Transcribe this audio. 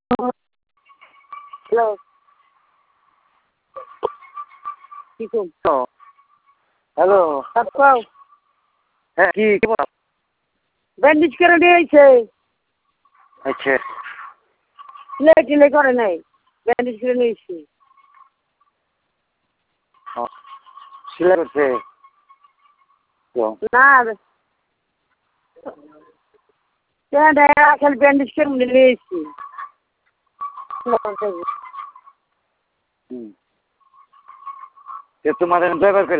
Hello, কি করছো? Hello. তারপর হ্যাঁ, কি বল? ব্যান্ডেজ করে নিয়েছে, আচ্ছা। সিলাই টিলাই করে নাই, ব্যান্ডেজ করে নিয়েছি। সেলাই করছে তো? না খালি ব্যান্ডেজ করে নিয়েছি। হুম। তোমাদের ড্রাইভার